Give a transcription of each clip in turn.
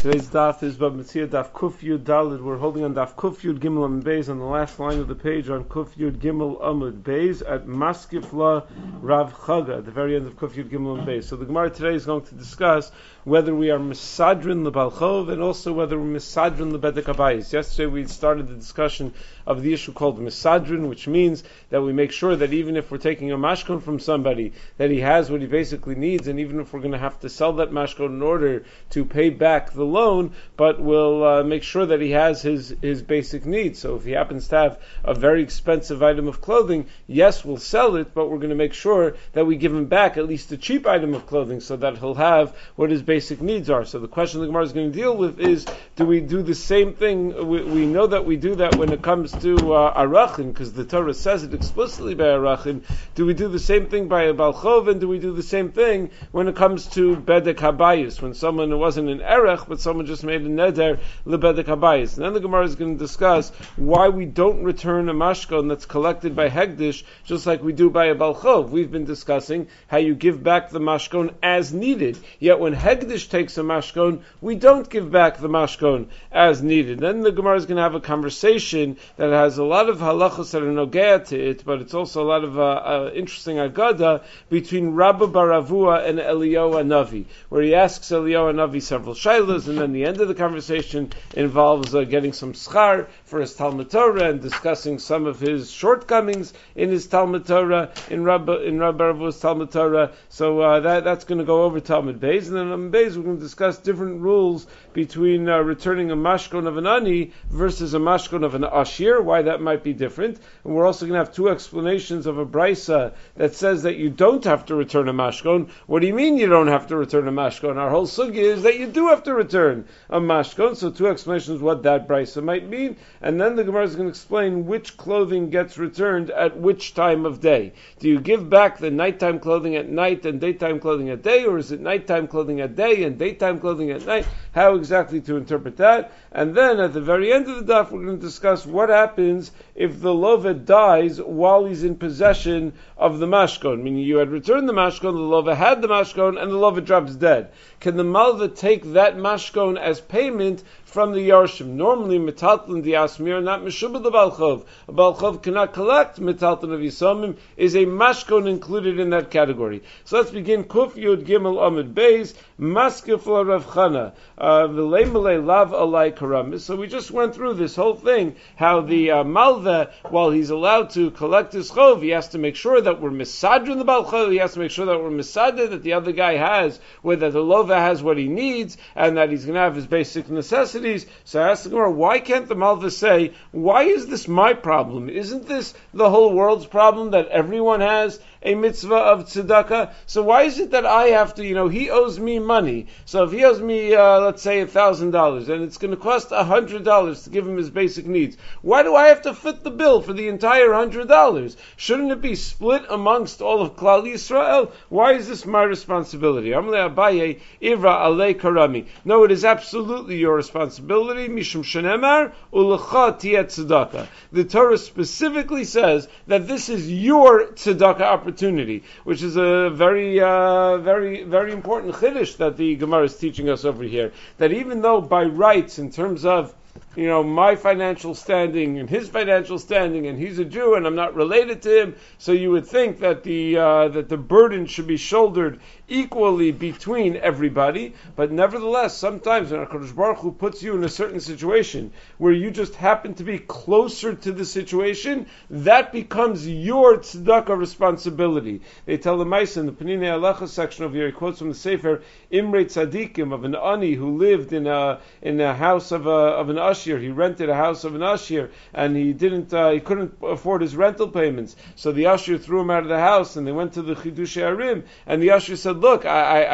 Today's daf is Bab Metzia daf Kuf Yud Dalid. We're holding on daf Kuf Yud Gimel Amud Beis on the last line of the page on Kuf Yud Gimel Amud Beis at Maskifla Rav Chaga at the very end of Kuf Yud Gimel Amud Beis. So the Gemara today is going to discuss whether we are misadrin the Balchov and also whether we're misadrin the Bedek Habayis. Yesterday we started the discussion of the issue called misadrin, which means that we make sure that even if we're taking a mashkon from somebody, that he has what he basically needs, and even if we're going to have to sell that mashkon in order to pay back the loan, but we'll make sure that he has his basic needs. So if he happens to have a very expensive item of clothing, yes, we'll sell it, but we're going to make sure that we give him back at least a cheap item of clothing so that he'll have what his basic needs are. So the question the Gemara is going to deal with is, do we do the same thing? We know that we do that when it comes to arachin, because the Torah says it explicitly by arachin. Do we do the same thing by a balchov, and do we do the same thing when it comes to bedek habayis, when someone who wasn't an erech, but someone just made a neder lebedek habayis? And then the Gemara is going to discuss why we don't return a mashkon that's collected by hegdish, just like we do by a balchov. We've been discussing how you give back the mashkon as needed, yet when hegdish takes a mashkon, we don't give back the mashkon as needed. Then the Gemara is going to have a conversation that has a lot of halachos that are nogea to it, but it's also a lot of interesting agada between Rabba bar Avua and Eliyahu Hanavi, where he asks Eliyahu Hanavi several shaylas, and then the end of the conversation involves getting some schar for his Talmud Torah and discussing some of his shortcomings in his Talmud Torah, in Rabba bar Avua's Talmud Torah. So that's going to go over Talmud Beis, and then on Beis we're going to discuss different rules between returning a mashkon of an ani versus a mashkon of an ashir, why that might be different. And we're also going to have two explanations of a brisa that says that you don't have to return a mashkon. What do you mean you don't have to return a mashkon? Our whole sugya is that you do have to return a mashkon. So two explanations what that brisa might mean, and then the Gemara is going to explain which clothing gets returned at which time of day. Do you give back the nighttime clothing at night and daytime clothing at day, or is it nighttime clothing at day and daytime clothing at night? How exactly to interpret that? And then at the very end of the daf, we're going to discuss what happens if the loveh dies while he's in possession of the mashkon. Meaning you had returned the mashkon, the loveh had the mashkon, and the loveh drops dead. Can the malveh take that mashkon as payment from the yarshim? Normally, metalton di asmir, not meshubah the balchov. A balchov cannot collect metalton of yisomim. Is a mashkon included in that category? So let's begin. Kuf Yud Gimel Amud Beis, Maskifla Rav Chana, V'lei Malei Lav Alai Karamis. So we just went through this whole thing, how the malveh, while he's allowed to collect his chov, he has to make sure that we're misadrin the balchov, he has to make sure that we're misadrin, that the other guy has, that the loveh has what he needs, and that he's going to have his basic necessities. So I asked the Gemara, why can't the malveh say, why is this my problem? Isn't this the whole world's problem, that everyone has a mitzvah of tzedakah? So why is it that I have to, he owes me money. So if he owes me, let's say $1,000, and it's going to cost $100 to give him his basic needs, why do I have to fit the bill for the entire $100? Shouldn't it be split amongst all of Klal Yisrael? Why is this my responsibility? Amalei Abaye, Ivra alei karami. No, it is absolutely your responsibility. Mishum shenemar ulecha tiyeh tzedakah. The Torah specifically says that this is your tzedakah opportunity, which is a very, very, very important chiddush that the Gemara is teaching us over here. That even though by rights, in terms of my financial standing and his financial standing, and he's a Jew and I'm not related to him, so you would think that the burden should be shouldered equally between everybody. But nevertheless, sometimes when HaKadosh Baruch Hu puts you in a certain situation where you just happen to be closer to the situation, that becomes your tzedakah responsibility. They tell the Maisa in the Peninei Halacha section over here, he quotes from the Sefer Imrei Tzadikim, of an ani who lived in a house of an ashir. He rented a house of an ashir, and he couldn't afford his rental payments. So the ashir threw him out of the house, and they went to the Chidushei Arim, and the ashir said, look,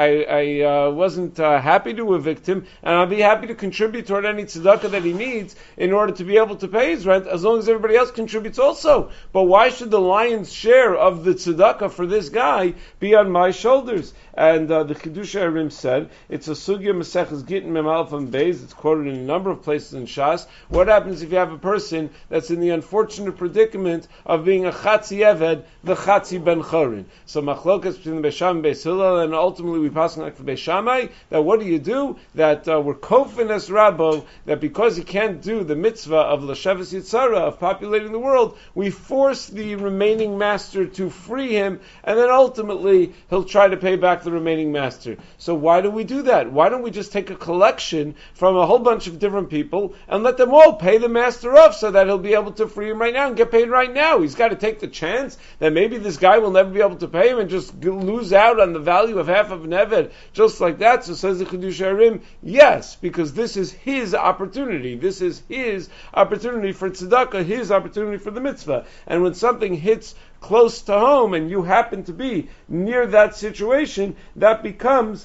I wasn't happy to evict him, and I'll be happy to contribute toward any tzedakah that he needs in order to be able to pay his rent, as long as everybody else contributes also. But why should the lion's share of the tzedakah for this guy be on my shoulders? And the Chidushei Arim said, it's a sugya Maseches Gittin Mem Aleph and Beis, it's quoted in a number of places in Shas. What happens if you have a person that's in the unfortunate predicament of being a Chatzi Eved, the Chatzi Ben Chorin? So machlokas between the Beis Shammai and Beis Hillel, Yisrael, and ultimately we pass like the Beis Shammai, that what do? That we're kofin es Rabbo, that because he can't do the mitzvah of Lashavas Yitzhara, of populating the world, we force the remaining master to free him, and then ultimately he'll try to pay back the remaining master. So why do we do that? Why don't we just take a collection from a whole bunch of different people and let them all pay the master off so that he'll be able to free him right now and get paid right now? He's got to take the chance that maybe this guy will never be able to pay him and just lose out on the value of half of an eved, just like that. So says the Chidush Harim, yes, because this is his opportunity. This is his opportunity for tzedakah, his opportunity for the mitzvah. And when something hits close to home and you happen to be near that situation, that becomes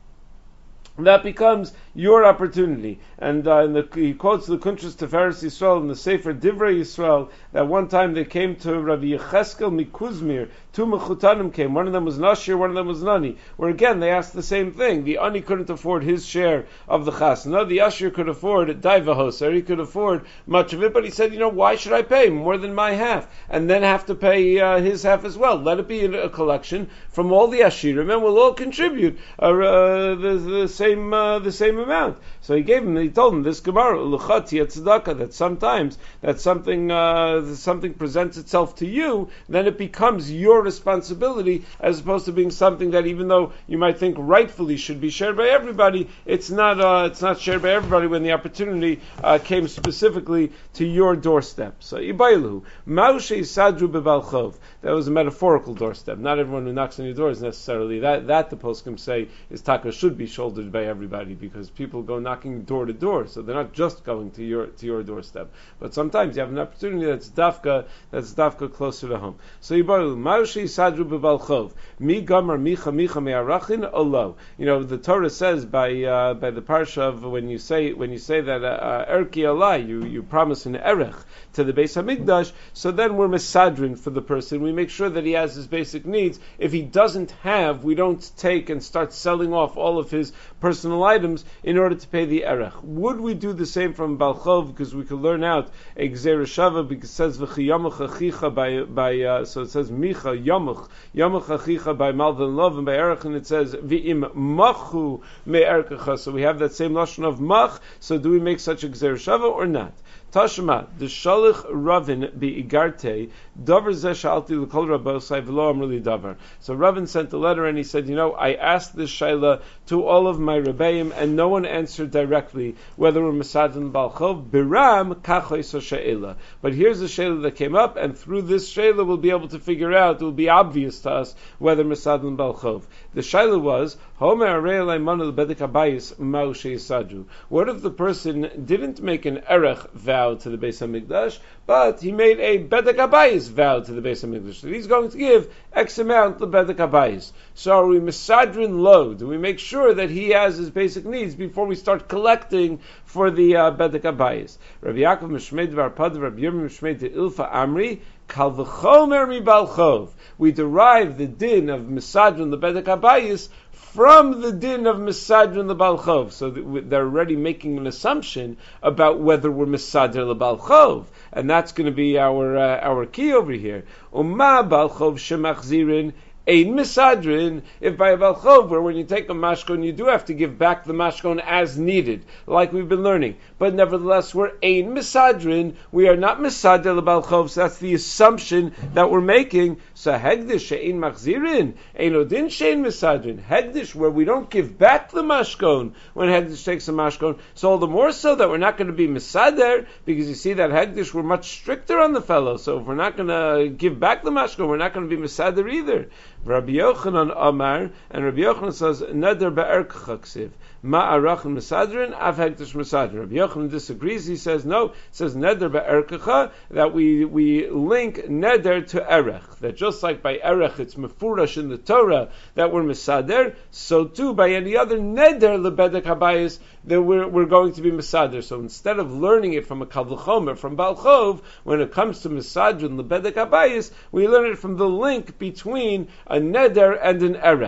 your opportunity. And he quotes the Kuntres Tiferes Yisrael in the Sefer Divrei Yisrael, that one time they came to Rabbi Yecheskel Mikuzmir, two Mechutanim came, one of them was Nashir, one of them was Nani, where again they asked the same thing. The Ani couldn't afford his share of the Chasna, the Ashir could afford Daivahos, or he could afford much of it, but he said, why should I pay more than my half, and then have to pay his half as well? Let it be a collection from all the Ashirim, and we'll all contribute the same amount. So he told him this Gemara, that sometimes that something presents itself to you, then it becomes your responsibility, as opposed to being something that, even though you might think rightfully should be shared by everybody, it's not shared by everybody when the opportunity came specifically to your doorstep. So Ibailu, Maushe Sadru Bebalchov. That was a metaphorical doorstep. Not everyone who knocks on your door is necessarily that the poskim say is taka should be shouldered by everybody, because people go knocking door to door, so they're not just going to your doorstep. But sometimes you have an opportunity that's dafka closer to home. So Yibaru Maushi Sadru Bebalchov Mi Gamar Micha Me'arachin Olo. The Torah says by the parsha of when you say that Erki Allah, you promise an erech to the Beis Hamikdash, so then we're mesadrin for the person. We make sure that he has his basic needs. If he doesn't have, we don't take and start selling off all of his personal items in order to pay the erech. Would we do the same from Balchov? Because we could learn out a Gzeira Shava, because it says V'chi Yamach Achicha by so it says Micha Yamach Achicha by Malvin Love, and by erech, and it says V'im Machu Me'erkecha. So we have that same lashon of Mach. So do we make such a Gzeira Shava or not? Tashma, the Shalich Ravin be Igarte, Davar Zeh Shalti L'Kol Rabbosai V'lo Amrli Davar. So Ravin sent a letter and he said, I asked this Shaila to all of my Rebbeim and no one answered directly whether we're Masad and Balchov, Biram Kachoy So She'ela. But here's a Shaila that came up, and through this Shaila we'll be able to figure out, it will be obvious to us whether Masad and Balchov. The Shaila was, Homer Arei Alei Manu L'Bedek Habayis Ma'u She'isadu. What if the person didn't make an erech vow to the Beis Hamikdash, but he made a Bedek Habayis vow to the Beis Hamikdash that he's going to give X amount to Bedek Habayis? So are we Mesadrin low? Do we make sure that he has his basic needs before we start collecting for the Bedek Habayis? Rabbi Yaakov Mishmei Dvar Pad, Rabbi Yirmiyah Mishmei De Ilfa Amri, Kal V'chomer Mi Balchov. We derive the din of Mesadrin the Bedek Habayis from the din of Mesadrin the Balchov. So they're already making an assumption about whether we're Mesadr the Balchov. And that's going to be our key over here. Uma Balchov Shemachzirin Ein Mesadrin, if by a Balchov, where when you take a mashkon, you do have to give back the mashkon as needed, like we've been learning. But nevertheless, we're Ein Mesadrin, we are not Mesadr the Balchov, so that's the assumption that we're making. So Hegdish She'ein Machzirin, Ein Odin She'ein Mesadrin. Hegdish, where we don't give back the mashkon when Hegdish takes a mashkon, so all the more so that we're not going to be Mesadr, because you see that Hegdish, we're much stricter on the fellow, so if we're not going to give back the mashkon, we're not going to be Mesadr either. Rabbi Yochanan Amar, and Rabbi Yochanan says, Neder be'erkecha ksiv. Ma'arachin mesadrin, av hektish mesadrin. Rabbi Yochanan disagrees. He says, no, it says Neder be'erkecha, that we link Neder to Erech. That just like by Erech, it's mefurash in the Torah that we're mesader, so too by any other Neder lebedek habayis, that we're going to be mesader. So instead of learning it from a Kal V'chomer, from Balchov, when it comes to mesadrin lebedek habayis, we learn it from the link between a neder and an erech.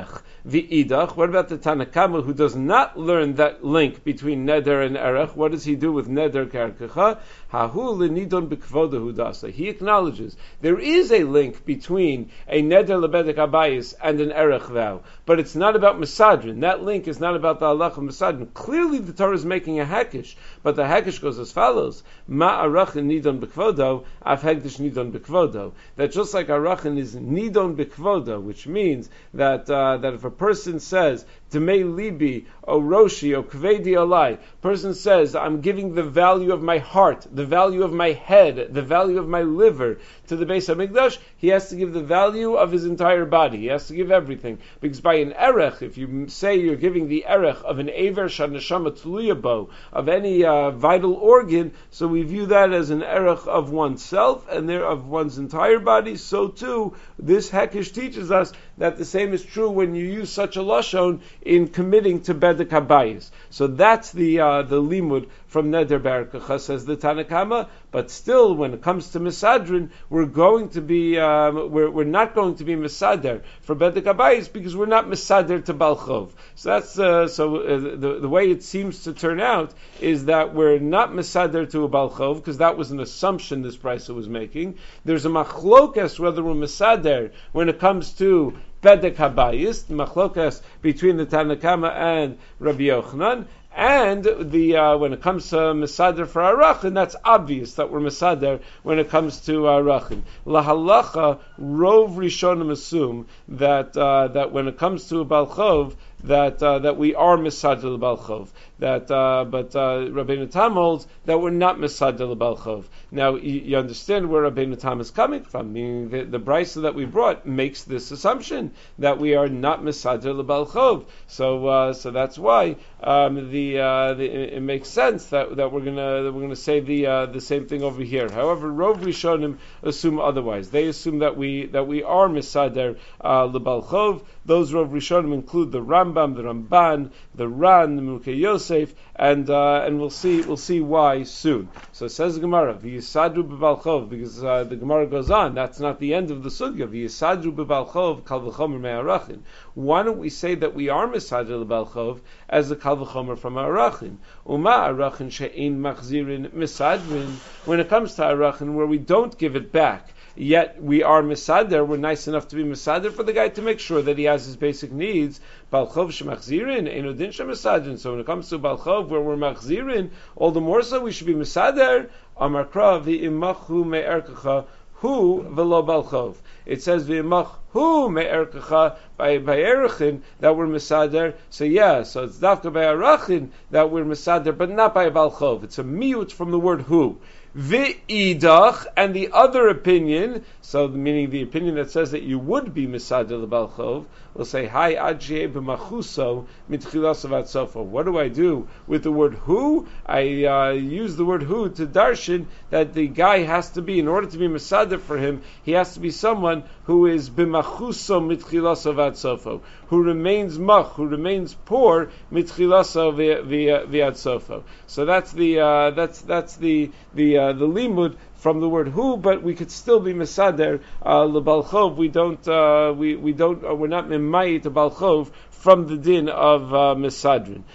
V'idach, what about the Tanakama who does not learn that link between neder and erech? What does he do with neder karkecha? Hahu l'nidon b'kvoda hudasa. He acknowledges there is a link between a neder lebedek abayis and an erech vow, but it's not about misadrin. That link is not about the halach of misadrin. Clearly the Torah is making a hekesh, but the hekesh goes as follows: Ma arachin nidon b'kvodo, af hekdesh nidon b'kvodo. That just like arachin is nidon b'kvodo, which means that that if a person says Demei libi, o roshi, o kvedi alai, person says, I'm giving the value of my heart, the value of my head, the value of my liver to the Beis HaMikdash, he has to give the value of his entire body. He has to give everything. Because by an erech, if you say you're giving the erech of an aver shanashama tuliyabo, of any vital organ, so we view that as an erech of oneself and there of one's entire body. So too, this hekesh teaches us that the same is true when you use such a lashon in committing to bedek habayis. So that's the limud from neder barakacha, says the Tanakama. But still, when it comes to misadrin, we're going to be we're not going to be misader for bedek habayis because we're not misader to balchov. So that's the way it seems to turn out is that we're not misader to a balchov because that was an assumption this Brisa was making. There's a machlokas whether we're misader when it comes to bedek habayis, machlokas between the Tanakama and Rabbi Yochanan. And when it comes to Mesader for Arachin, that's obvious that we're Mesader when it comes to Arachin. Lahalacha, Rov Rishonim assume that when it comes to Balchov, that we are Mesader Balchov. But Rabbeinu Tam holds that we're not Mesader Balchov. Now you understand where Rabbeinu Tam is coming from. Meaning the Brisa that we brought makes this assumption that we are not Mesader Balchov. So that's why it makes sense that we're gonna say the same thing over here. However, Rov Rishonim assume otherwise. They assume that we are Mesader Lebalchov. Those Rov Rishonim include the Rambam, the Ramban, the Ran, the Mukei Yosef, and we'll see why soon. So it says the Gemara, V'yisadru b'balchov, because the Gemara goes on. That's not the end of the sugya. V'yisadru b'balchov kal v'chomer me'arachin. Why don't we say that we are misadru b'balchov as the kal v'chomer from arachin? Uma arachin she'ein machzirin misadrin. When it comes to arachin, where we don't give it back, yet we are misader, we're nice enough to be misader for the guy to make sure that he has his basic needs. Balchov shemachzirin, enodin shemisadrin. So when it comes to balchov, where we're machzirin, all the more so we should be misader. Amar krav v'imachu me'erkacha hu v'lo balchov. It says v'imachu me'erkacha by erachin that we're misader. So it's dafka by erachin that we're misader, but not by balchov. It's a miut from the word hu. V'idach, and the other opinion, so meaning the opinion that says that you would be misader lebalchov, will say, Hi adjeh b'machuso mitchilas avat sofa. What do I do with the word who? I use the word who to darshan that the guy has to be, in order to be misader for him, he has to be someone who is b'machuso mitchilas avat sofa, who remains mach, who remains poor mitchilas v'ad sofa. So that's the limud from the word who, but we could still be misader lebalchov. We're not mimayit balchov from the din of misadrin.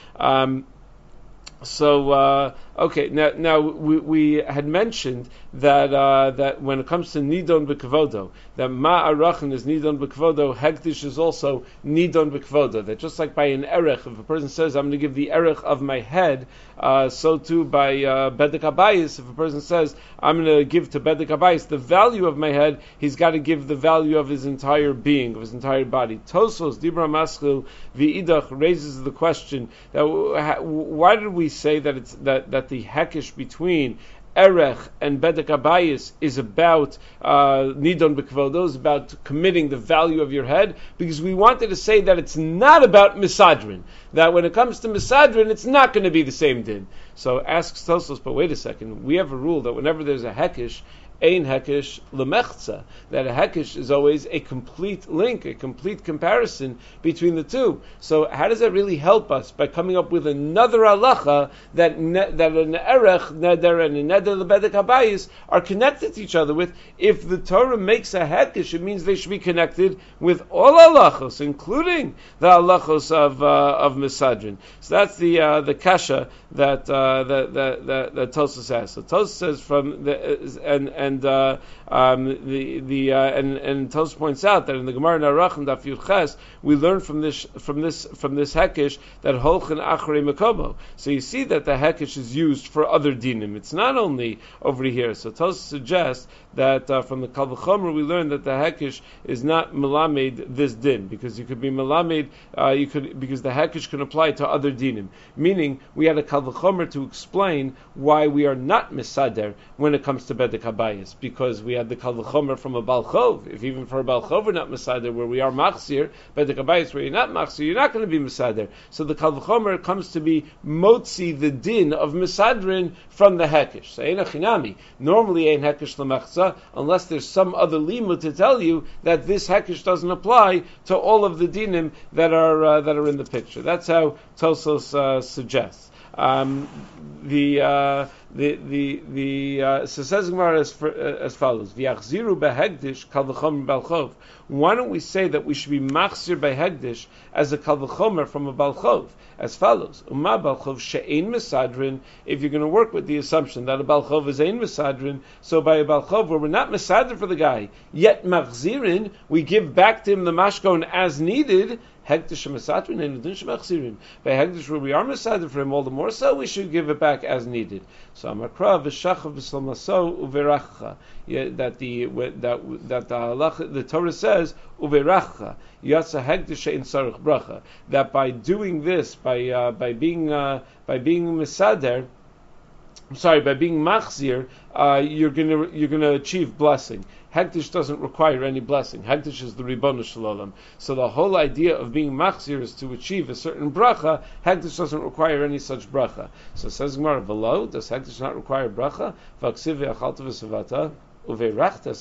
Okay. Now we had mentioned that when it comes to nidon b'kvodo, that ma arachin is nidon b'kvodo, hektish is also nidon b'kvodo. That just like by an erech, if a person says, I'm going to give the erech of my head, so too by bedek habayis, if a person says, I'm going to give to bedek habayis the value of my head, he's got to give the value of his entire being, of his entire body. Tosos, Dibra Maschil, V'idach raises the question that why did we say that it's that the hekesh between erech and bedek habayis is about nidon b'kvodo, is about committing the value of your head, because we wanted to say that it's not about misadrin, that when it comes to misadrin, it's not going to be the same din. So asks Tosos, but wait a second, we have a rule that whenever there's a hekesh, ein hekesh lemechza, that a hekesh is always a complete link, a complete comparison between the two. So how does that really help us? By coming up with another halacha that an erech, neder, and a neder lebedek habayis are connected to each other with. If the Torah makes a hekesh, it means they should be connected with all halachos, including the halachos of Mesadrin. So that's the kasha that Tosfos has. So Tosfos says from and Tosfos points out that in the Gemara Narachim Daf Yud Ches we learn from this hekesh that holchen achrei mekomo. So you see that the hekesh is used for other dinim. It's not only over here. So Tosfos suggests that from the Kal V'chomer we learn that the hekesh is not melamed this din, because you could be melamed because the hekesh can apply to other dinim. Meaning we had a Kal V'chomer to explain why we are not misader when it comes to bedek habayis, because we had the Kal V'chomer from a balchov. If even for a balchov we're not misader, where we are machzir, bedek habayis where you're not machzir, you're not going to be misader. So the Kal V'chomer comes to be motzi the din of misadrin from the hekesh. So ein achinami. Normally ein hekesh lemachza, unless there's some other limud to tell you that this hekesh doesn't apply to all of the dinim that are in the picture. That's how Tosfos suggests. So says Gemara as follows: V'yachziru behegdish kal v'chomer balchov. Why don't we say that we should be machzir behegdish as a kal v'chomer from a balchov? As follows: Uma balchov she'ein mesadrin. If you're going to work with the assumption that a balchov is ein mesadrin, so by a balchov where we're not mesadrin for the guy, yet machzirin, we give back to him the mashkon as needed. Hegdish mesadrin and udin shemachzirin. By hegdish where we are mesadrin for him, all the more so we should give it back as needed. So Amakra v'shachav v'slamaso uveracha. That the halacha, the Torah says uveracha yatsa hegdish in sarich bracha. That by doing this, by being mesader, by being machzir, you're gonna achieve blessing. Hegdish doesn't require any blessing. Hegdish is the Ribono Shel Olam. So the whole idea of being machzir is to achieve a certain bracha. Hegdish doesn't require any such bracha. So says Gemara, v'lo, does Hegdish not require bracha? V'aksiv v'achalta v'savata. We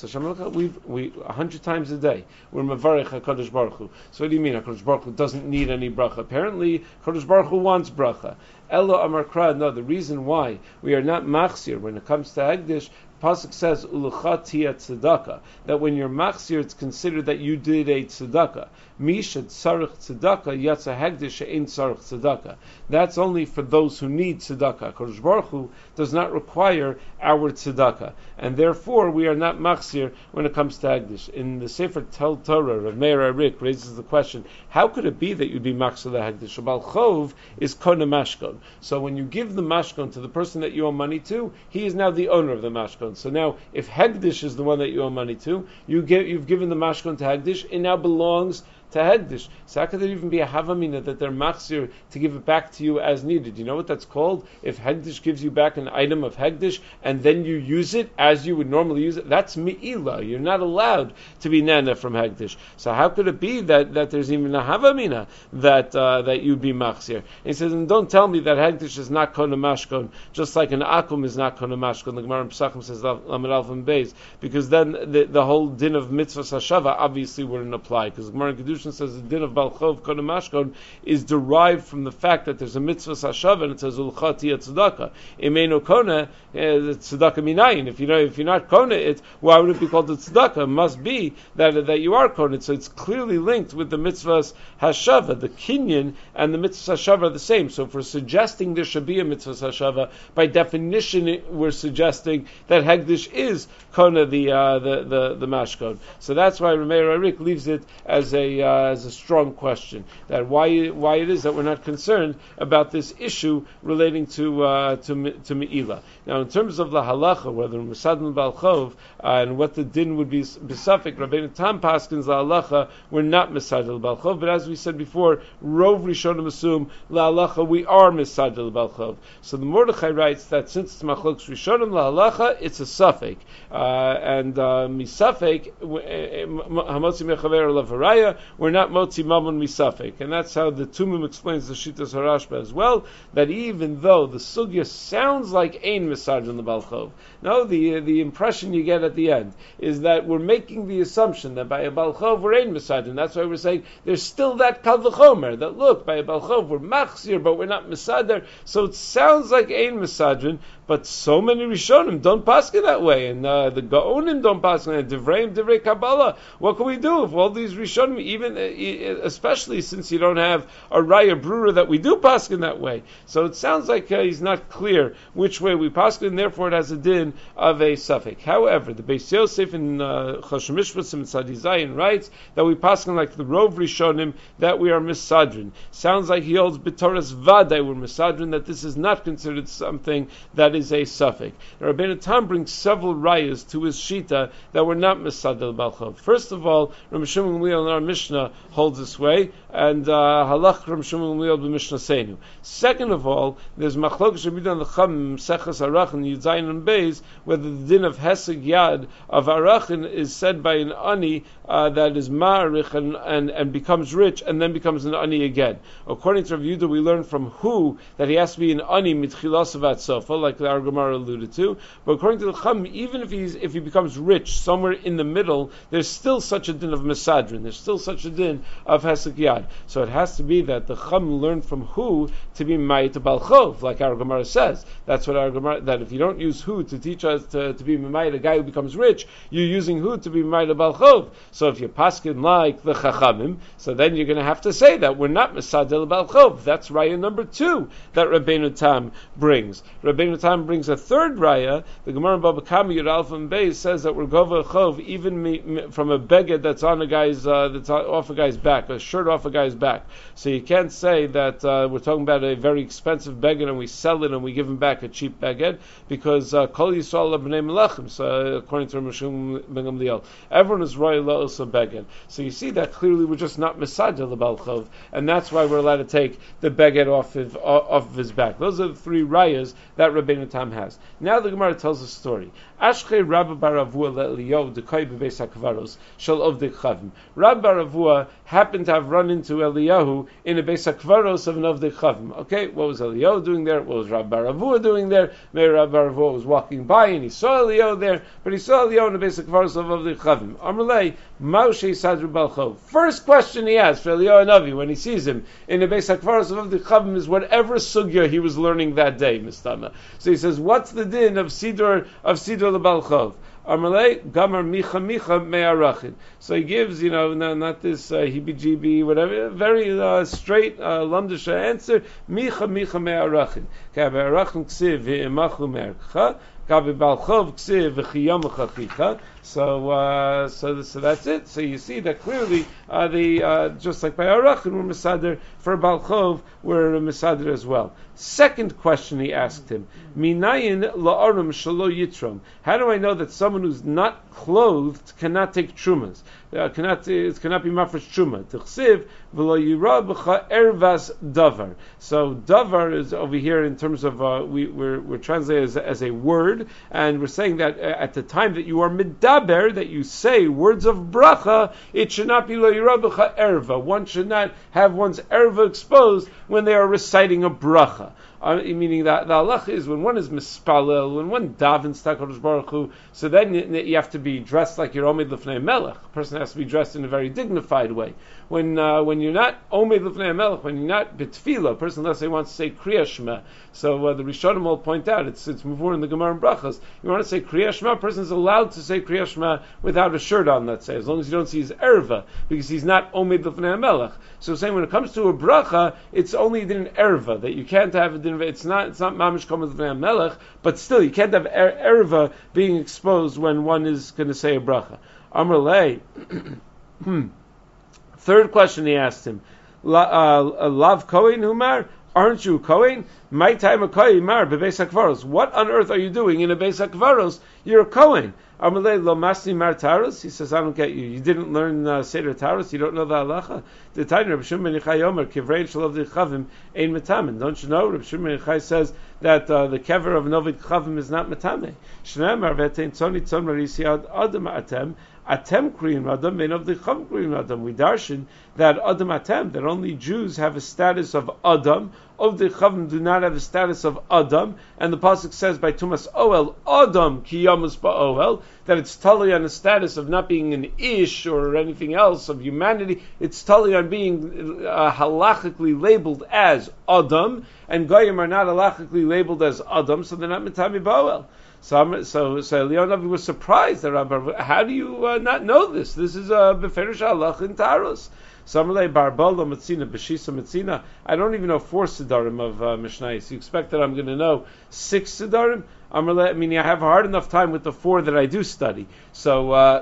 100 times a day we're mevarech HaKadosh Baruch Hu. So what do you mean HaKadosh Baruch Hu doesn't need any bracha? Apparently HaKadosh Baruch Hu wants bracha. Elo Amar Kra, no, the reason why we are not machzir when it comes to Hegdish, Pasuk says uluchatia tzedakah, that when you're machzir, it's considered that you did a tzedakah. Misha tzarich tzedakah yatsa hegdish she'ein tzarich tzedakah. That's only for those who need tzedakah. Kodesh Baruch Hu does not require our tzedakah, and therefore we are not machzir when it comes to hegdish. In the Sefer Tel Torah, Rav Meir Arik raises the question: how could it be that you'd be machzir the hegdish? Bal chov is kona mashkon. So when you give the mashkon to the person that you owe money to, he is now the owner of the mashkon. So now, if Hegdish is the one that you owe money to, you've given the mashkon to Hegdish, it now belongs to Hegdish. So how could there even be a havamina that they're machzir to give it back to you as needed? You know what that's called? If Hegdish gives you back an item of Hegdish and then you use it as you would normally use it, that's mi'ila. You're not allowed to be nana from Hegdish. So how could it be that there's even a havamina that you'd be machzir? And he says, and don't tell me that Hegdish is not kona mashkon, just like an akum is not kona mashkon. The Gemara in Pesachim says Lamed Aleph and Beis, because then the whole din of mitzvah hashava obviously wouldn't apply, because the Gemara in Kedushin says the din of balchov kona mashkon is derived from the fact that there's a mitzvah hashava and it says ulchati tzedakah. Imenu kona tzedakah minayin. If you're not kona it, why would it be called a tzedakah? It must be that you are kona. So it's clearly linked with the mitzvahs hashava. The kinyan and the mitzvah hashava are the same. So if we're suggesting there should be a mitzvah hashava, by definition we're suggesting that hegdish is kona the mashkon. So that's why Rameir Arik leaves it as a strong question, that why it is that we're not concerned about this issue relating to Me'ila. Now, in terms of the halacha, whether Mesadin Balchov and what the din would be besafik, Rabbeinu Tam paskins la halacha, we're not Mesadin Balchov, but as we said before, Rov Rishonim assume la halacha we are Mesadin Balchov. So the Mordechai writes that since it's Machlokes Rishonim la halacha, it's a suffik, and misafik Hamotzi Mechaver Lavaraya, we're not motzi mammon misafek. And that's how the Tumim explains the Shitas Harashba as well, that even though the sugya sounds like ein misajin the balchov, no, the impression you get at the end is that we're making the assumption that by a balchov we're ein misajin. That's why we're saying there's still that kal v'chomer, that look, by a balchov we're machzir, but we're not misader. So it sounds like ein misajin, but so many Rishonim don't paskin that way, and the Gaonim don't paskin, and Divrei Kabbalah. What can we do if all these Rishonim, even especially since you don't have a Raya Brura that we do paskin that way? So it sounds like he's not clear which way we paskin, and therefore it has a din of a suffix. However, the Beis Yosef in Choshen Mishpatim and Tzadi Zayin writes that we paskin like the Rov Rishonim that we are misadrin. Sounds like he holds B'Toras Vaday we're misadrin, that this is not considered something that is a suffix. Rabbeinu Tam brings several rayas to his shita that were not misadel balchov. First of all, Rabbi Shimon Gamliel in our Mishnah holds this way, and halach Rabbi Shimon Gamliel b'Mishnah Seinu. Second of all, there's machlok shebidan l'cham seches arachin yudzayin and beis, whether the din of heseg yad of arachin is said by an ani that is ma'arich and becomes rich and then becomes an ani again. According to Rav Yehuda, we learn from who that he has to be an ani mitchilas avat sofa, like our Gemara alluded to. But according to the Chum, even if he becomes rich somewhere in the middle, there's still such a din of Mesadrin. There's still such a din of Hesek Yad. So it has to be that the Chum learned from who to be Ma'it Balchov, like our Gemara says. That's what our Gemara, that if you don't use who to teach us to be Ma'it, a guy who becomes rich, you're using who to be Ma'it Balchov. So if you're paskin like the Chachamim, so then you're going to have to say that we're not Mesadel Balchov. That's raya number 2 that Rabbeinu Tam brings. Rabbeinu Tam brings a third raya. The Gemara in Baba Kama Yud Alpha and Beis says that we're gova chov even from a beged that's on a guy's off a guy's back, a shirt off a guy's back. So you can't say that we're talking about a very expensive beged and we sell it and we give him back a cheap beged, because kol yisrael b'nei melachim. So according to Rishon ben Gamliel, everyone is royal la'osa beged. So you see that clearly we're just not misadel l'bal chov, and that's why we're allowed to take the beged off of his back. Those are the 3 rayas that Rabbeinu Tam has. Now the Gemara tells a story. Ashkei Rabbi Baravua le'Eliyahu dekai bebeis hakvaros shel ovdei chavim. Rabbi Baravua happened to have run into Eliyahu in a beis hakvaros of an ovdei chavim. Okay, what was Eliyahu doing there? What was Rabbi Baravua doing there? Maybe Rabbi Baravua was walking by and he saw Eliyahu there, but he saw Eliyahu in a beis hakvaros of ovdei chavim. Amalei Moshe Sadru Balchov. First question he asks for Eliyahu Navi when he sees him in a beis hakvaros of ovdei chavim is whatever sugya he was learning that day, Mistama. So he says, what's the din of Siddur Balchov? Amalei Gamar Micha Me'arachin. So he gives, not this heebie-jeebie, whatever, very straight, lamdisha answer. Micha Me'arachin. K'abe'arachin ksiv v'imachlu me'archa. So that's it. So you see that clearly just like by Arachin we're Mesader, for Balchov we're Mesader as well. Second question he asked him, Minayin la'arum shelo yitrom. How do I know that someone who's not clothed cannot take trumas? It cannot be mafresh truma. T'chsiv v'lo yira b'cha ervas davar. So davar is over here in terms of we're translated as a word, and we're saying that at the time that you are midaber, that you say words of bracha, it should not be lo yira b'cha erva. One should not have one's erva exposed when they are reciting a bracha. Meaning that the halacha is when one is mispalel, when one davens HaKadosh Baruch Hu, so then you have to be dressed like you're omed l'fnei melech. A person has to be dressed in a very dignified way. When you're not omed l'fnei melech, when you're not betfila, a person, let's say, wants to say Kriya Shema. So the Rishonim will point out, it's mavur in the Gemara and Brachas. You want to say Kriya Shema, a person is allowed to say Kriya Shema without a shirt on, let's say, as long as you don't see his erva, because he's not omed l'fnei melech. So saying when it comes to a bracha, it's only an erva, that you can't have a din. It's not mamish komet l'fnei melech, but still you can't have erva being exposed when one is going to say a bracha. Amar lei. Third question he asked him, Lav Kohen Humar, aren't you Kohen? My time a Kohen Mar bebeis hakvaros. What on earth are you doing in a beis hakvaros? You're a Kohen. Amalei lo masni mar taros. He says, I don't get you. You didn't learn Seder Taros. You don't know the halacha. The Tanya Reb Shimon ben Yochai Omer Kivrein Shel Ovdei Chavim ein metamen. Don't you know? Reb Shimon ben Yochai says that the kever of an Ovdei Chavim is not metamen. Shneimar v'etein tzoni tzon marisi ad adam atem Atem kriyin Adam, and of the Chum kriyin Adam. We darshan that Adam Atem, that only Jews have a status of Adam, of the Chavim do not have a status of Adam, and the pasuk says by Tumas Oel, Adam ki yamus ba'oel, that it's totally on a status of not being an ish or anything else of humanity. It's totally on being halachically labeled as Adam, and Goyim are not halachically labeled as Adam, so they're not mitami ba'oel. So Eliyahu was surprised that Rabbi, how do you not know this? This is a beferish halach in Taros. Samalei Barbala Matzina Beshisa Matzina. I don't even know 4 Siddharim of Mishnayos. You expect that I'm going to know 6 Siddharim? I have a hard enough time with the 4 that I do study. So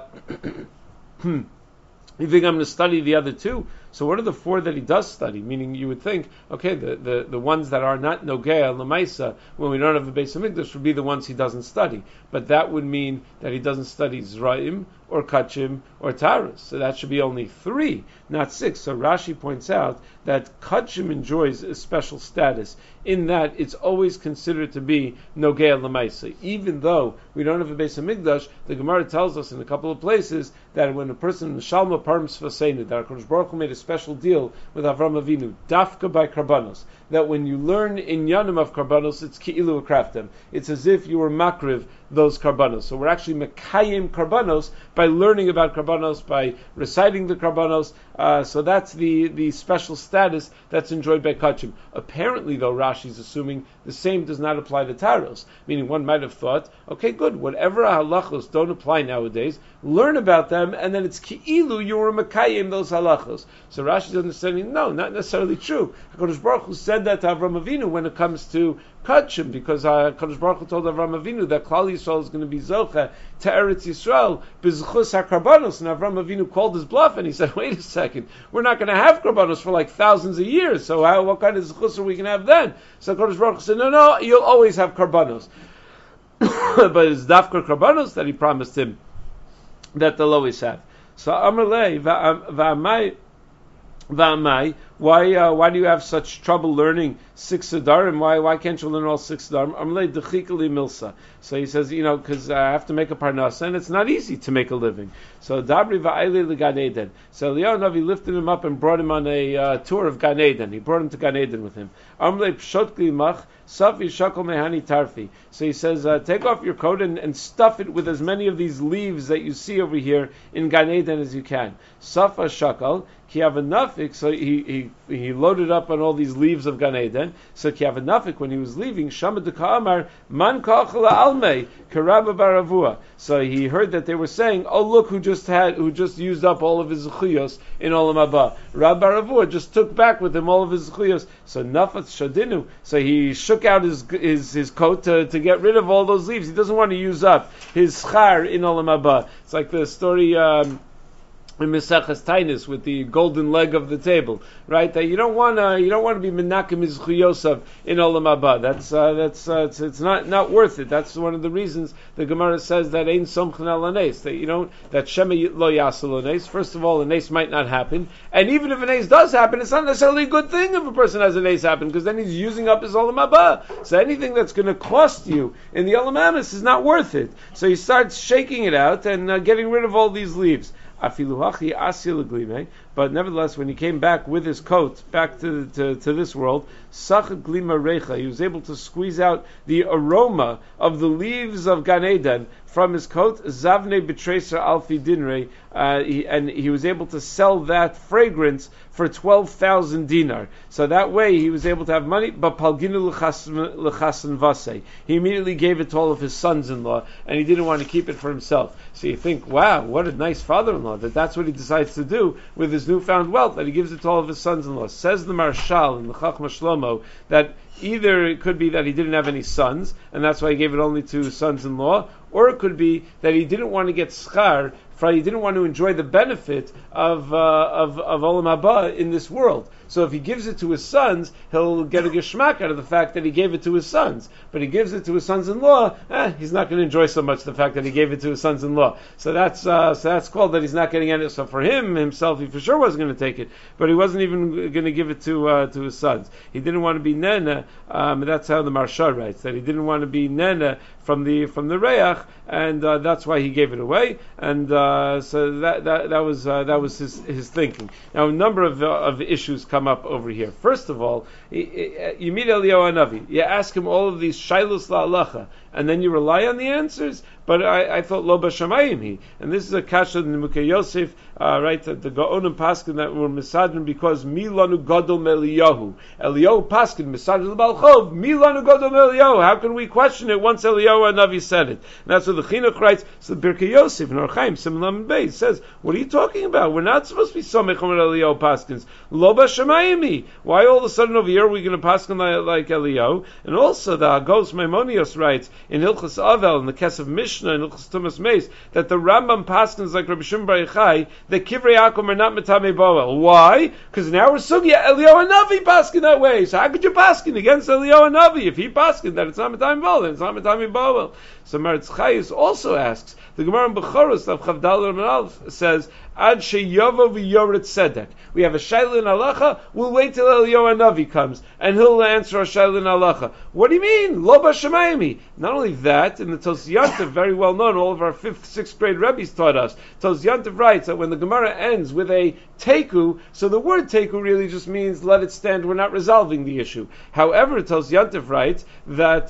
you think I'm going to study the other 2? So what are the 4 that he does study? Meaning you would think, okay, the ones that are not Nogea Lamaisa, when we don't have a Beis HaMikdash, would be the ones he doesn't study. But that would mean that he doesn't study Zraim, or Kachim, or Taras. So that should be only 3, not 6. So Rashi points out that Kachim enjoys a special status in that it's always considered to be Nogea Lamaisa. Even though we don't have a Beis HaMikdash, the Gemara tells us in a couple of places that when a person, Shalma Parim Sfaseinu, that HaKadosh Baruch Hu made a special deal with Avram Avinu, dafka by karbanos, that when you learn in Yanim of karbanos, it's ki'ilu akraftem. It's as if you were makriv those karbanos. So we're actually mekayim karbanos by learning about karbanos, by reciting the karbanos. So that's the special status that's enjoyed by kachim. Apparently, though, Rashi is assuming the same does not apply to taros. Meaning, one might have thought, okay, good, whatever halachos don't apply nowadays, learn about them, and then it's ki'ilu you were mekayim those halachos. So Rashi's understanding, no, not necessarily true. HaKadosh Baruch Hu said that to Avram Avinu when it comes to Kachim, because HaKadosh Baruch Hu told Avram Avinu that Klal Yisrael is going to be Zocha to Eretz Yisrael, B'zchus HaKarbanos, and Avram Avinu called his bluff, and he said, wait a second, we're not going to have Karbanos for like thousands of years, so what kind of Zchus are we going to have then? So HaKadosh Baruch Hu said, no, you'll always have Karbanos. But it's Dafkar Karbanos that he promised him that they'll always have. So Amalei, V'amai, why do you have such trouble learning 6 Siddharim? Why can't you learn all 6 Siddharim? Amalei d'chikali milsa. So he says, because I have to make a parnasa, and it's not easy to make a living. So Dabri va'ayle l'Gan Eden. So Eliyahu Navi lifted him up and brought him on a tour of Gan Eden. He brought him to Gan Eden with him. Amalei pshot glimach, safi shakol mehani tarfi. So he says, take off your coat and stuff it with as many of these leaves that you see over here in Gan Eden as you can. Safa shakal, ki have a nafik, so he loaded up on all these leaves of Gan Eden. So ki have a nafik, when he was leaving, Shama de Ka'amar, man ka'achala almei, karabba baravua. So he heard that they were saying, oh look who just used up all of his zechuyos in Olam Haba. Rab Baravua just took back with him all of his zechuyos. So nafat shadinu, so he shook out his coat to get rid of all those leaves. He doesn't want to use up his schar in Olam Haba. It's like the story in Mesachas Tainis with the golden leg of the table, right? That you don't want to be menakim izchuyosav in Olam Haba. It's not worth it. That's one of the reasons the Gemara says that ein somchen al anes, that shema lo yasel anes. First of all, an ace might not happen, and even if an ace does happen, it's not necessarily a good thing if a person has an ace happen, because then he's using up his Olam Haba. So anything that's going to cost you in the Olam Hamas is not worth it. So he starts shaking it out and getting rid of all these leaves. But nevertheless, when he came back with his coat back to this world, he was able to squeeze out the aroma of the leaves of Gan Eden from his coat, Zavne B'Treser Alfi Dinre, and he was able to sell that fragrance for 12,000 dinar. So that way he was able to have money, but Palginu L'Chasan Vase. He immediately gave it to all of his sons-in-law, and he didn't want to keep it for himself. So you think, wow, what a nice father-in-law, that's what he decides to do with his newfound wealth, that he gives it to all of his sons-in-law. Says the Marshal in the Chachma Shlomo that either it could be that he didn't have any sons, and that's why he gave it only to his sons-in-law, or it could be that he didn't want to get schar, he didn't want to enjoy the benefit of Olam Haba in this world. So if he gives it to his sons, he'll get a geschmack out of the fact that he gave it to his sons. But he gives it to his sons-in-law, he's not going to enjoy so much the fact that he gave it to his sons-in-law. So that's called that he's not getting any. So for himself, he for sure wasn't going to take it, but he wasn't even going to give it to his sons. He didn't want to be nena. That's how the Marsha writes, that he didn't want to be nena from the reach, and that's why he gave it away. And so that was his thinking. Now a number of issues come up over here. First of all, you meet Eliyahu Hanavi, you ask him all of these shaylos la'alacha, and then you rely on the answers. But I thought lo b'shamayim he, and this is a kasha in the Mukei Yosef, right? The Gaonim Paskin that were misadrin because milanu gadol me'Eliyahu. Eliyahu Paskin misadrin l'balchov milanu gadol me'Eliyahu. How can we question it once Eliyahu Hanavi said it? And that's what the Chinuch writes. So the Birkei Yosef in Orchaim Simlam Beis says, what are you talking about? We're not supposed to be somech on Eliyahu Paskins. Lo b'shamayim he. Why all of a sudden over here are we going to paskin like Eliyahu? And also the Hagos Maimonios writes in Hilchos Avel in the Kesef Mishnah in Hilchos Tumas Meis that the Rambam paskins like Rabbi Shimon Bar Yochai that Kivrei Yaakov are not Metamei Boel. Why? Because now we're sugya Eliyahu Hanavi paskin that way. So how could you paskin against Eliyahu Hanavi if he paskin that it's not Metamei Boel, then it's not Metamei Boel? So Meretz Chayes also asks, the Gemara in Bechoros of Chavdal Ramanal says, Ad sheyavo v'yoret tzedek. We have a shayla in halacha. We'll wait till Eliyahu Hanavi comes and he'll answer our shayla in halacha. What do you mean? Lo b'shamayim. Not only that, in the Tos Yantiv, very well known, all of our 5th, 6th grade Rebbes taught us. Tos Yantiv writes that when the Gemara ends with a teku, so the word teku really just means let it stand. We're not resolving the issue. However, Tos Yantiv writes that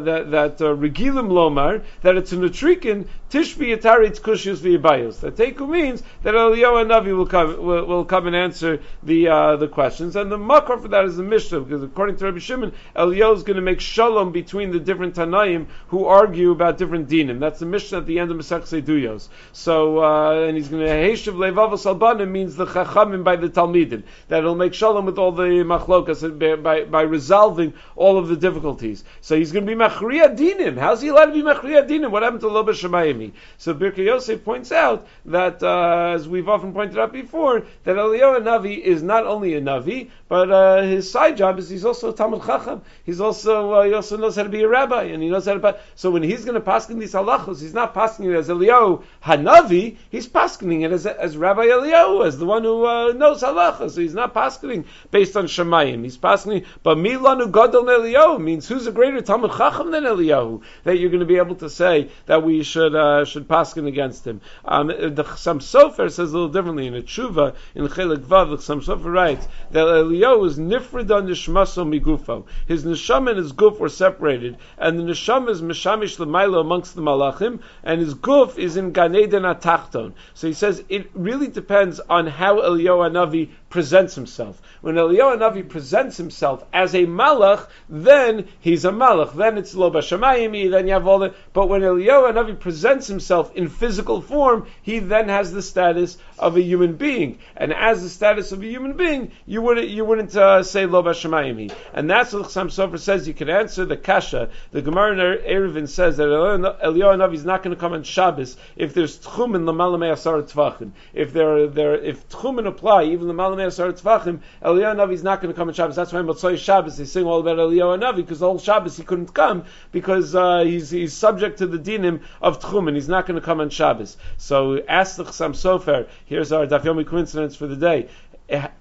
regilim lomar, that it's a nutrikin tishbi yataritz kushius v'yibayos. That teku means that Eliyahu Hanavi will come and answer the questions, and the makar for that is the Mishnah, because according to Rabbi Shimon, Eliyahu is going to make shalom between the different Tanaim who argue about different dinim. That's the Mishnah at the end of Masechta Duyos. So and he's going to heishav levavos albanim means the chachamim by the talmidim, that he'll make shalom with all the machlokas by resolving all of the difficulties. So he's going to be machriya dinim. How's he allowed to be machriya dinim? What happened to lo b'shamayim? So Birkei Yosef points out that as we've often pointed out before, that Eliyahu Hanavi is not only a Navi, but his side job is he's also a Talmud Chacham. He also knows how to be a rabbi, and he knows how to. So when he's going to paskin these halachos, he's not pasking it as Eliyahu Hanavi. He's pasking it as Rabbi Eliyahu, as the one who knows halachos. So he's not pasking based on Shemayim. He's pasking, but milanu gadol Eliyahu means who's a greater Talmud Chacham than Eliyahu that you're going to be able to say that we should paskin against him. The Chassam Sofer says a little differently in a tshuva in Chelik Vav. The Chassam Sofer writes that Eliyahu is nifrida nishmaso migufo. His neshama and his guf were separated, and the neshama is mishamish l'maylo amongst the malachim, and his guf is in Gan Eden atachton. So he says it really depends on how Eliyahu Hanavi presents himself. When Eliyahu Hanavi presents himself as a malach, then he's a malach. Then it's lo b'shamayim. Then you have all the. But when Eliyahu Hanavi presents himself in physical form, he then has the status of a human being. And as the status of a human being, you wouldn't say lo b'shamayim. And that's what Chassam Sofer says. You can answer the kasha. The Gemara in Eruvin says that Eliyahu Hanavi is not going to come on Shabbos if there's tchumen l'malam asar tvachim. If tchumen apply, even l'malam asar tvachim, Eliyahu Hanavi is not going to come on Shabbos. That's why Motzei Shabbos they sing all about Eliyahu Hanavi, because the whole Shabbos he couldn't come because he's subject to the dinim of tchumen. He's not going to come on Shabbos. So ask the Chassam Sofer. Here's our Daf Yomi coincidence for the day. How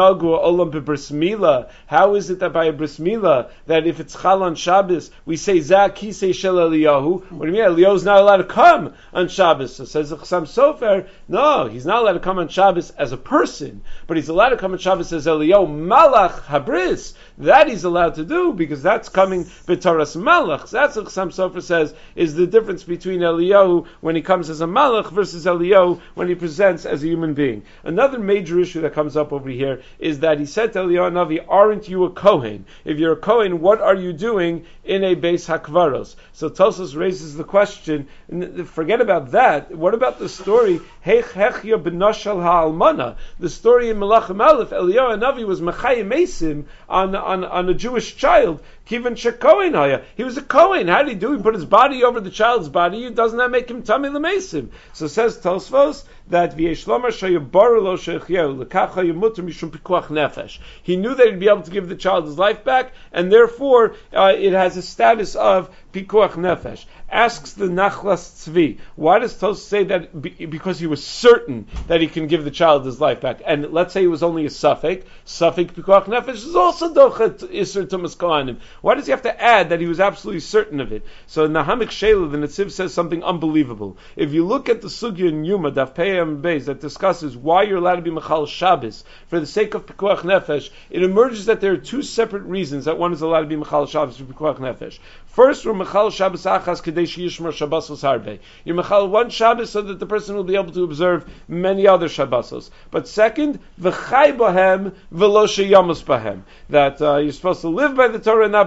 is it that by a bris milah that if it's chal on Shabbos we say Zah Kisei Shel Eliyahu? What do you mean? Eliyahu's not allowed to come on Shabbos. So says the Chassam Sofer, no, he's not allowed to come on Shabbos as a person, but he's allowed to come on Shabbos as Eliyahu Malach Habris. That he's allowed to do because that's coming b'taras Malach. That's what Chassam Sofer says is the difference between Eliyahu when he comes as a Malach versus Eliyahu when he presents as a human being. Another major issue that comes up over here is that he said to Eliyahu Hanavi, aren't you a Kohen? If you're a Kohen, what are you doing in a Beis HaKvaros? So Tosfos raises the question, forget about that, what about the story, Hechya b'nashal ha'almana? The story in Melachim Aleph, Eliyahu Hanavi was Mechayim Mesim on a Jewish child, Kivan shekohen haya. He was a kohen. How did he do? He put his body over the child's body. Doesn't that make him tamei l'meisim? So says Tosfos that v'yeshlomar shayabar lo sheichyehu l'kacha yamuter mishum pikuach nefesh. He knew that he'd be able to give the child his life back, and therefore it has a status of pikuach nefesh. Asks the Nachlas Tzvi, why does Tos say that? Because he was certain that he can give the child his life back. And let's say it was only a suffix pikuach nefesh is also dochet iser tumas kohanim. Why does he have to add that he was absolutely certain of it? So in the Hamik Shela, the Netziv says something unbelievable. If you look at the Sugya in Yuma, Daf Peyam Beis, that discusses why you're allowed to be Mechal Shabbos for the sake of pikuach nefesh, it emerges that there are two separate reasons that one is allowed to be Mechal Shabbos for pikuach nefesh. First, we're Mechal Shabbos Achas Kadesh Yishmar Shabbosos Harbe. You're Mechal one Shabbos so that the person will be able to observe many other Shabbosos. But second, V'chai Bahem V'lo Sheyamus Bahem. That you're supposed to live by the Torah and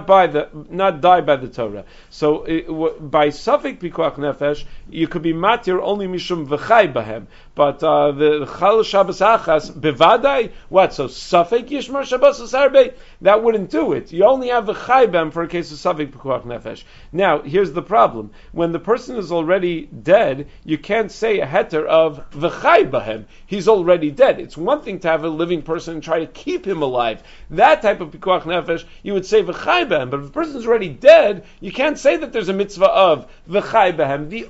not die by the Torah. So by Safek Pikuach Nefesh, you could be matir only Mishum V'chai Bahem. But the Chal Shabbos Achas Bevadai, what? So Safek Yishmar Shabbosos Harbe? That wouldn't do it. You only have V'chai Bahem for a case of Safek Pikuach Nefesh. Now, here's the problem. When the person is already dead, you can't say a heter of v'chai bahem. He's already dead. It's one thing to have a living person and try to keep him alive. That type of pikuach nefesh, you would say v'chai bahem. But if the person is already dead, you can't say that there's a mitzvah of v'chai bahem. The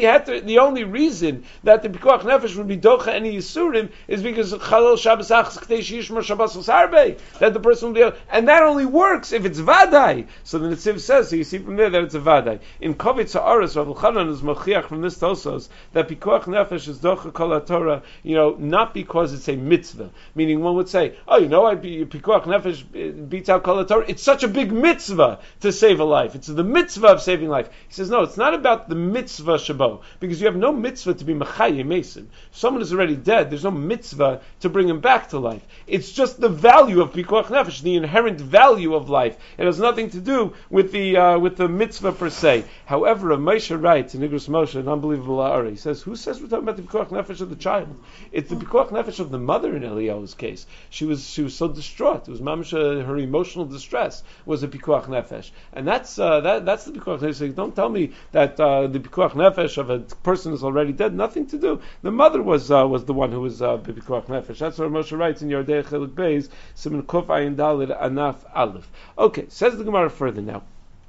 only reason that the pikuach nefesh would be docha any yisurim is because chalal shabbos achas k'teish yishmar shabbosos harbe, that the person will be able, and that only works if it's vadai. So the Netziv says, so you see from there that it's a vadai. In Kovitz Ha'aretz, Rav Elchanan is machiach from this Tosos that pikuach nefesh is docha kol Torah, not because it's a mitzvah. Meaning one would say, pikuach nefesh beats out kol Torah. It's such a big mitzvah to save a life. It's the mitzvah of saving life. He says, no, it's not about the mitzvah shabo, because you have no mitzvah to be machayim mesim. Someone is already dead. There's no mitzvah to bring him back to life. It's just the value of pikuach nefesh, the inherent value of life. It has nothing to do with the mitzvah per se. However, Moshe writes in Igros Moshe, an unbelievable Ari. He says, who says we're talking about the pikuach nefesh of the child? It's the pikuach nefesh of the mother in Eliyahu's case. She was so distraught. It was mamish, her emotional distress was a pikuach nefesh, and that's the pikuach nefesh. So don't tell me that the pikuach nefesh of a person is already dead. Nothing to do. The mother was the one who was pikuach nefesh. That's what Moshe writes in Yordei Chelik Beis, Siman Kuf Ayin Daled Anaf Aleph. Okay, says the Gemara further now.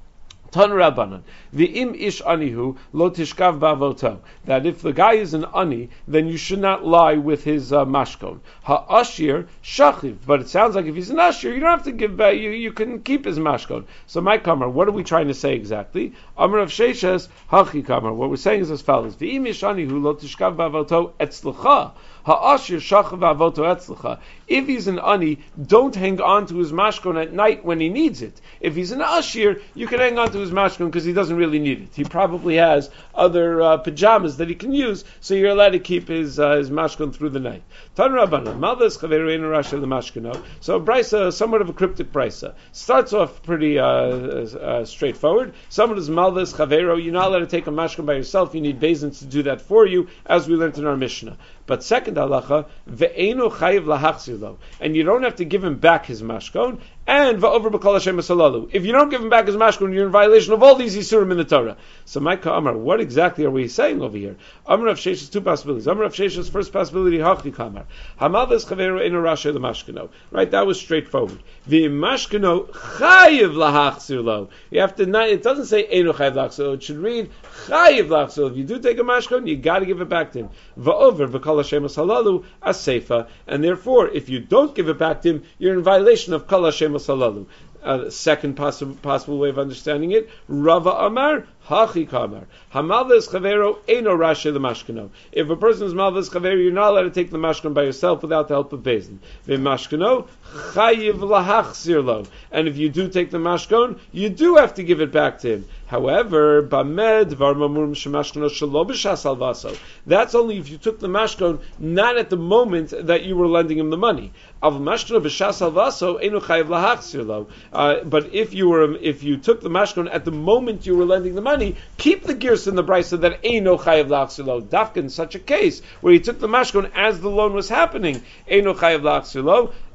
Tan Rabbanan, the im ish anihu lo tishkav ba'avoto. That if the guy is an ani, then you should not lie with his mashkon. Ha'ashir shachiv. But it sounds like if he's an ashir, you don't have to give back. You can keep his mashkon. So my kamar, what are we trying to say exactly? Amar of Sheshes hachi kamar. What we're saying is as follows: the im ish anihu lo tishkav ba'avoto etzlecha. Ha'ashir shachiv ba'avoto etzlecha. If he's an ani, don't hang on to his mashkon at night when he needs it. If he's an ashir, you can hang on to his mashkon because he doesn't really need it. He probably has other pajamas that he can use, so you're allowed to keep his mashkon through the night. Tan Rabbanan, Maldas Chaveru Eino Rasha L'Mashkono. So brisa, somewhat of a cryptic brisa. Starts off pretty straightforward. Someone is Maldas Chaveru. You're not allowed to take a mashkon by yourself. You need bezins to do that for you, as we learned in our Mishnah. But second halacha, ve'enu chayiv lahachzir lo, and you don't have to give him back his mashkon. And va'over b'kol Hashem asalalu. If you don't give him back his mashkon, you're in violation of all these yisurim in the Torah. So, Micah Amar, what exactly are we saying over here? Amar of Sheshes, two possibilities. Amar of Sheshes, first possibility, hachdi kamar. Hamaldas chaveru eino rasha l'mashkano. Right, that was straightforward. V'mashkano chayiv lahachzir lo. You have to not. It doesn't say eino chayiv lahachzir lo. It should read chayiv lahachzir lo. If you do take a mashkon, you got to give it back to him. Va'over b'kol Hashem asalalu aseifa. And therefore, if you don't give it back to him, you're in violation of kol Hashem asalalu. Second possible way of understanding it, Rava Amar, Hachi Kamar. Hamalvas Chavero Eino Rasha L'Mashkano. If a person is Malvas Chavero, you're not allowed to take the mashkan by yourself without the help of Bezin. V'mashkano Chayiv Lahachzir Lo. And if you do take the mashkan, you do have to give it back to him. However, Bamed Varmamur Shemashkano Shalo B'Shas Alvaso. That's only if you took the mashkan not at the moment that you were lending him the money. Av Mashkano B'Shas Alvaso Eino Chayiv Lahachzir Lo. But if you took the mashkon at the moment you were lending the money, keep the gears in the brisa that eino chayav lachzir lo. Dafka in such a case where he took the mashkon as the loan was happening, eino chayav lachzir lo.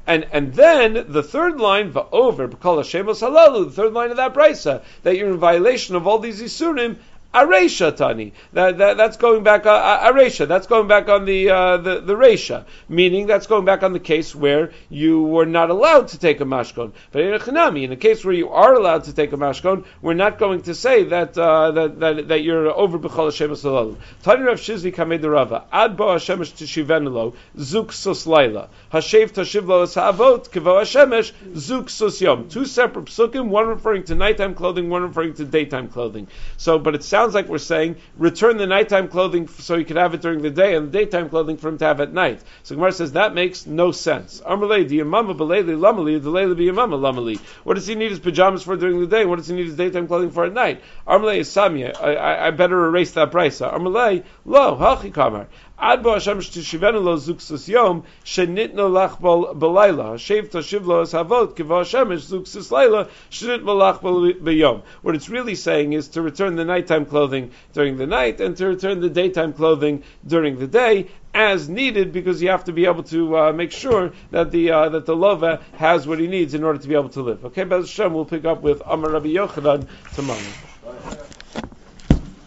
And then the third line, va'over, b'kol hashemos halalu, the third line of that brisa, that you're in violation of all these isurim, Aresha Tani. That's going back Aresha. That's going back on the Resha, meaning that's going back on the case where you were not allowed to take a mashkon. But in a Chanami, in a case where you are allowed to take a mashkon, we're not going to say that you're over b'chol hashemes halalu. Tani Rav Shizli kamei derava ad bo hashemesh tishivenelo zuk sos laila hashev tashiv lo es ha'avot kevo hashemesh zuk sos yom. Two separate psukim, one referring to nighttime clothing, one referring to daytime clothing. So, but it sounds like we're saying return the nighttime clothing so you could have it during the day, and the daytime clothing for him to have at night. So Gemara says that makes no sense. What does he need his pajamas for during the day? What does he need his daytime clothing for at night? I better erase that price. Lo hachi kamar. Ad bo Hashem shtivenu lo zuksus yom shenitno lach b'layla hashev tashiv lo es havot kivo Hashem zuksus layla shenit lach b'yom. What it's really saying is to return the nighttime clothing during the night and to return the daytime clothing during the day as needed, because you have to be able to make sure that the lova has what he needs in order to be able to live. Okay, Bez Hashem, we'll pick up with Amar Rabbi Yochanan tomorrow.